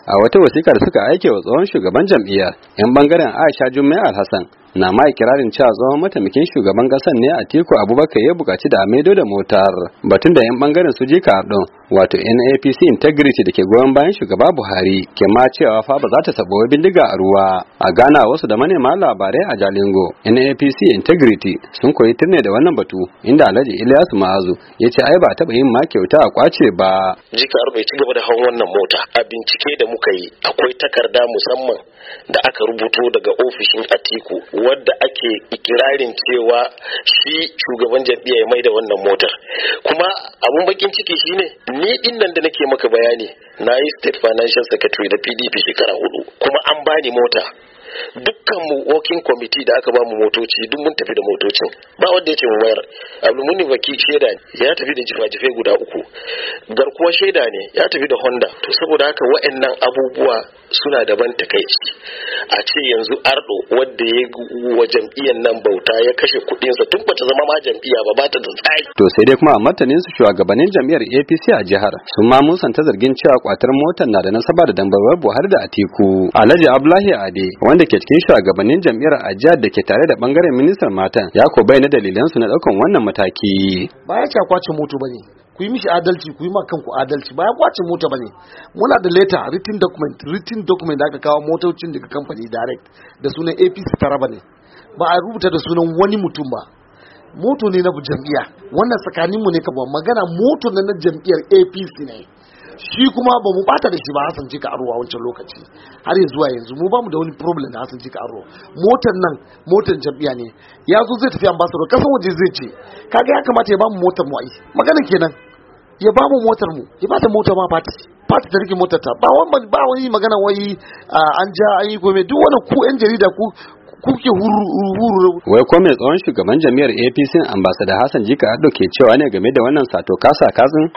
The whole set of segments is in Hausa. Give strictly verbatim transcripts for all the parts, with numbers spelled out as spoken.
a wata wasiƙa da suka aike wa tsohon shugaban jam'iyyar yan bangaren Aisha Jummai Alhassan na ma ikirarin cewa tsohon mataimakin shugaban ƙasar ne Atiku Abubakar ya buƙaci da a maido da motar batun da yan bangaren su jika Ardon wato N A P C Integrity da ke goyon bayan shugaba Buhari ke ma cewa fa ba za ta sabo bindiga a ruwa. A gana wasu da manema labarai a Jalingo, N A P C Integrity sun koyi turne da wannan batu inda Alhaji Ilyasu Ma'azu ya ce ai ba taɓa yin ma kyauta a kwace ba. Jika Ardon ya ci gaba da hawan wannan mota. A bincike da muka yi akwai takarda musamman da aka rubuto daga ofishin Atiku wadda ake ikirarin cewa shi shugaban jam'iyya ya maida wannan motar. Kuma abun bakin ciki shine ni din nan da nake maka bayani na yi state financial secretary da P D P shekara hudu kuma an bani mota. Dukkan mu working committee da aka ba mu motoci duk mun tafi da motocin ba wanda ya ce mu wayar. Abdulmuni Baki shaida ne ya tafi da jifa-jife guda uku, garkuwa shaida ne ya tafi da Honda. To saboda haka wa'annan abubuwa suna daban takaici a ce yanzu Ardo wanda ya wa jam'iyyar nan bauta ya kashe kuɗinsa tun bata zama ma jam'iyya ba bata da tsari. To sai dai kuma a martanin su shugabannin jam'iyyar A P C a jihar sun ma musanta zargin cewa kwatar motar na da nasaba da dambarwar Buhari da Atiku. Alhaji Abdullahi Ade wanda ke cikin shugabannin jam'iyyar a jihar da ke tare da bangaren ministan matan ya ko bayyana dalilan su na daukan wannan mataki. Ba ya ce kwace moto bane, ku yi mishi adalci, ku yi ma kanku adalci, ba ya kwace mota bane. Muna da letter, written document, written document da aka kawo motocin daga kamfani direct da sunan A P C Taraba ne, ba a rubuta da sunan wani mutum ba. Moto ne na jam'iyya, wannan tsakaninmu ne kaba magana moto na jam'iyyar A P C ne. Shi kuma ba mu bata da shi ba Hassan Jika Aro a wancan lokaci har yanzu zuwa yanzu mu ba mu da wani problem da Hassan Jika Aro. Motar nan motar jam'iyya ne, ya zo zai tafi ambassador kasan waje zai ce kaga ya kamata ya ba mu motar mu ai magana kenan, ya ba mu motar mu, ya ba ta motar ma fati fati ta rike motar ta, ba wani ba wani magana wai an ja an yi gome duk wannan ku yan jarida ku kuke huru. Wai ko mai tsohon shugaban jami'ar A P C ambassador Hassan Jika Ado ke cewa ne game da wannan sato kasa katsin?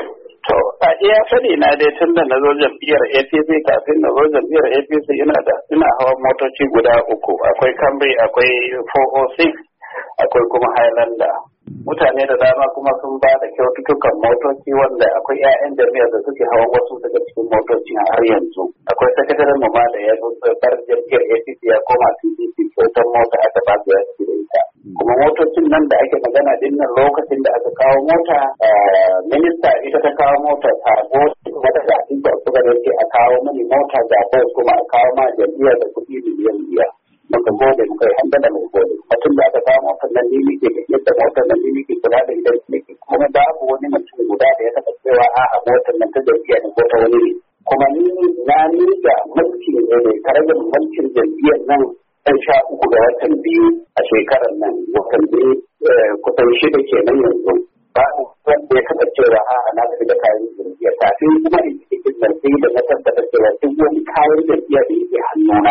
A iya sani na dai tun da na zo jam'iyyar A P C kafin na zo jam'iyyar A P C ina da ina hawa motoci guda uku, akwai Camry, akwai four oh six, akwai kuma Highlander. Mutane da dama kuma sun ba da kyaututtukan motoci wanda akwai 'ya'yan jami'ar da suke hawa wasu daga cikin motoci har yanzu. Akwai sakataren mu ma da ya zo bar jam'iyyar A P C ya koma P D P kyautar mota aka ba su ya ci da ita. Kuma motocin nan da ake magana din nan lokacin da aka kawo mota minista ita ta kawo mota sabo kuma da zaɓi da suka rage a kawo mani mota da kuma a kawo ma jam'iyyar da kuɗi miliyan biyar. Muka gode muka yi hanga da mai gode. Mutum da aka kawo motar nan ne ke yadda motar nan ne ke kula da idan ne kuma babu wani mutum guda da ya taɓa cewa a'a motar nan ta jam'iyya ne ko ta wani ne. Kuma ni na miƙa mulkin ne karagar mulkin jam'iyyar nan ɗan sha uku ga watan biyu a shekarar nan watan biyu kusan shida kenan yanzu. Babu wanda ya taɓa cewa a'a na tafi da kayan jam'iyyar kafin kuma in cikin nan sai da na tabbata cewa duk wani kayan jam'iyyar da yake hannuna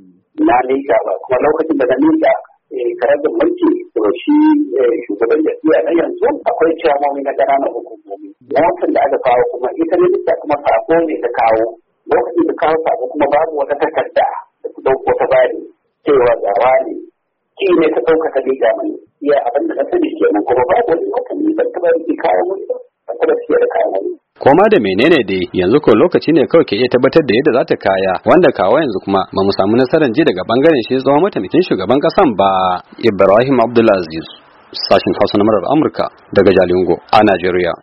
na nika ba, kuma lokacin da na nika karagar mulki to shi shugaban jam'iyya na yanzu akwai ciyamomi na ƙananan hukumomi. Motar da aka kawo kuma ita ne da kuma sako ne ta kawo, lokacin da kawo sako kuma babu wata takarda da ku ɗauko ta bani cewa gawa ne ki ne ta ɗauka ta liga mani iya abin da na sani kenan, kuma babu wani lokaci ban taɓa rike kayan wani ba ban taɓa siya da kayan wani. Koma da menene dai yanzu ko lokaci ne kawai ke iya tabbatar da yadda za ta kaya, wanda kawo yanzu kuma ba mu samu nasarar ji daga bangaren shi tsohon mataimakin shugaban kasan ba. Ibrahim Abdulaziz, sashin Hausa na murar Amurka daga Jalingo a Najeriya.